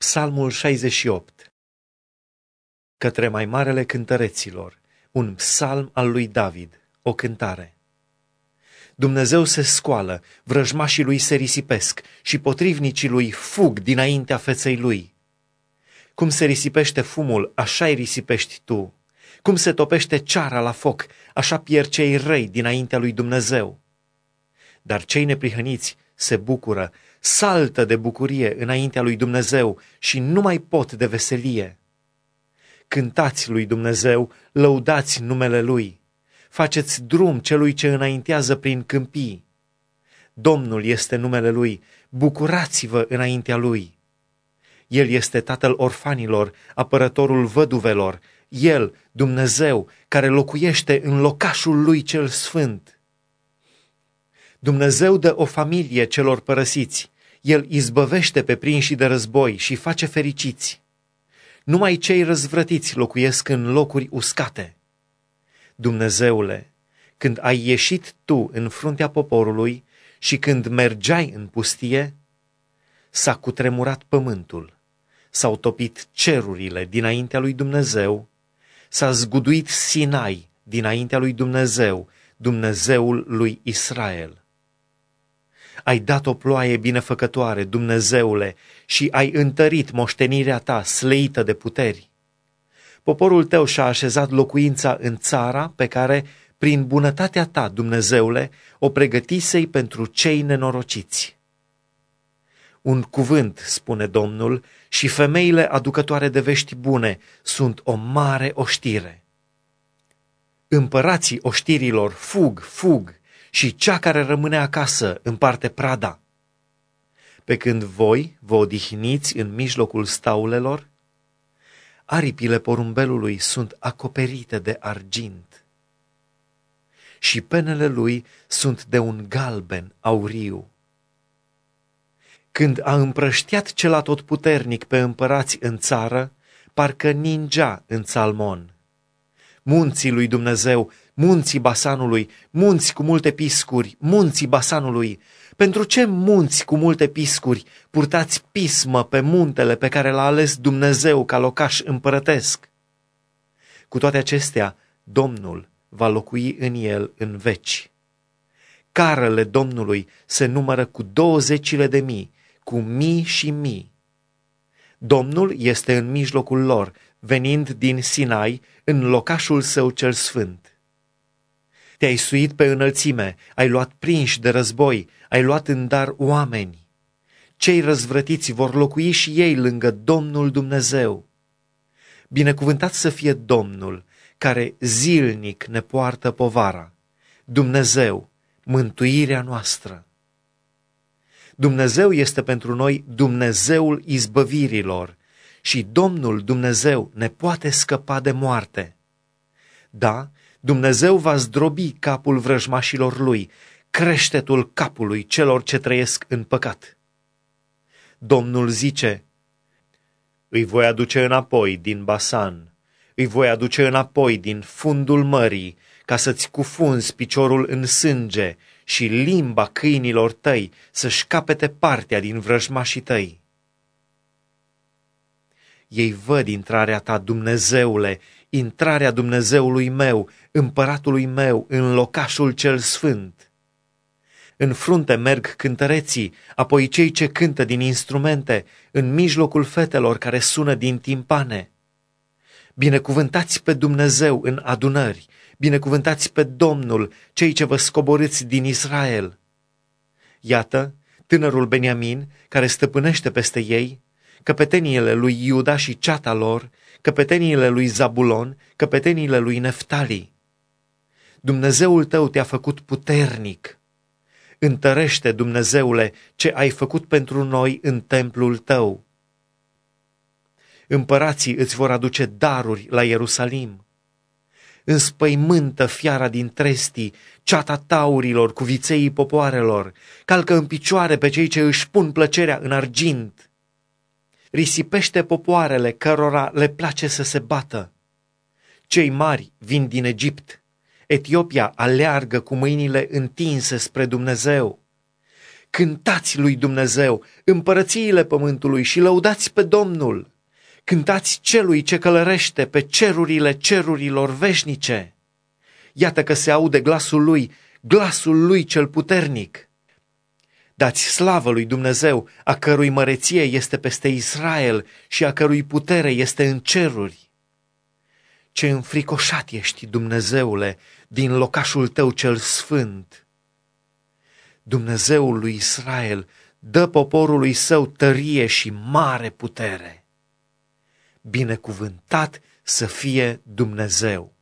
Psalmul 68. Către mai marele cântăreților, un psalm al lui David, o cântare. Dumnezeu se scoală, vrăjmașii lui se risipesc și potrivnicii lui fug dinaintea feței lui. Cum se risipește fumul, așa-i risipești tu. Cum se topește ceara la foc, așa pierd cei răi dinaintea lui Dumnezeu. Dar cei neprihăniți se bucură, saltă de bucurie înaintea lui Dumnezeu și nu mai pot de veselie. Cântați lui Dumnezeu, lăudați numele Lui, faceți drum celui ce înaintează prin câmpii. Domnul este numele Lui, bucurați-vă înaintea Lui. El este tatăl orfanilor, apărătorul văduvelor, El, Dumnezeu, care locuiește în locașul Lui cel sfânt. Dumnezeu dă o familie celor părăsiți, El izbăvește pe prinși de război și face fericiți. Numai cei răzvrătiți locuiesc în locuri uscate. Dumnezeule, când ai ieșit tu în fruntea poporului și când mergeai în pustie, s-a cutremurat pământul, s-au topit cerurile dinaintea lui Dumnezeu, s-a zguduit Sinai dinaintea lui Dumnezeu, Dumnezeul lui Israel. Ai dat o ploaie binefăcătoare, Dumnezeule, și ai întărit moștenirea ta sleită de puteri. Poporul tău și-a așezat locuința în țara pe care, prin bunătatea ta, Dumnezeule, o pregătisei pentru cei nenorociți. Un cuvânt, spune Domnul, și femeile aducătoare de vești bune sunt o mare oștire. Împărații oștirilor fug, și cea care rămâne acasă împarte prada. Pe când voi vă odihniți în mijlocul staulelor, aripile porumbelului sunt acoperite de argint și penele lui sunt de un galben auriu. Când a împrăștiat cel atotputernic pe împărați în țară, parcă ningea în Țalmon. Munții lui Dumnezeu, munții Basanului, munți cu multe piscuri, munții Basanului. Pentru ce munți cu multe piscuri purtați pismă pe muntele pe care l-a ales Dumnezeu ca locaș împărătesc? Cu toate acestea, Domnul va locui în el în veci. Carele Domnului se numără cu 20.000, cu mii și mii. Domnul este în mijlocul lor, venind din Sinai, în locașul său cel sfânt. Te-ai suit pe înălțime, ai luat prinși de război, ai luat în dar oameni. Cei răzvrătiți vor locui și ei lângă Domnul Dumnezeu. Binecuvântat să fie Domnul, care zilnic ne poartă povara. Dumnezeu, mântuirea noastră. Dumnezeu este pentru noi Dumnezeul izbăvirilor și Domnul Dumnezeu ne poate scăpa de moarte. Da, Dumnezeu va zdrobi capul vrăjmașilor lui, creștetul capului celor ce trăiesc în păcat. Domnul zice: îi voi aduce înapoi din Basan, îi voi aduce înapoi din fundul mării, ca să-ți cufunzi piciorul în sânge și limba câinilor tăi să-și capete partea din vrăjmașii tăi. Ei văd intrarea ta, Dumnezeule, intrarea Dumnezeului meu, împăratului meu, în locașul cel sfânt. În frunte merg cântăreții, apoi cei ce cântă din instrumente, în mijlocul fetelor care sună din timpane. Binecuvântați pe Dumnezeu în adunări, binecuvântați pe Domnul, cei ce vă scoborâți din Israel. Iată, tânărul Beniamin, care stăpânește peste ei, căpeteniile lui Iuda și ceata lor, căpeteniile lui Zabulon, căpeteniile lui Neftali. Dumnezeul tău te-a făcut puternic. Întărește, Dumnezeule, ce ai făcut pentru noi în templul tău. Împărații îți vor aduce daruri la Ierusalim. Înspăimântă fiara din trestii, ceata taurilor cu vițeii popoarelor, calcă în picioare pe cei ce își pun plăcerea în argint. Risipește popoarele cărora le place să se bată. Cei mari vin din Egipt, Etiopia aleargă cu mâinile întinse spre Dumnezeu. Cântați lui Dumnezeu, împărățiile pământului, și lăudați pe Domnul. Cântați celui ce călărește pe cerurile cerurilor veșnice. Iată că se aude glasul lui cel puternic. Dați slavă lui Dumnezeu, a cărui măreție este peste Israel și a cărui putere este în ceruri. Ce înfricoșat ești, Dumnezeule, din locașul tău cel sfânt. Dumnezeul lui Israel dă poporului său tărie și mare putere. Binecuvântat să fie Dumnezeu!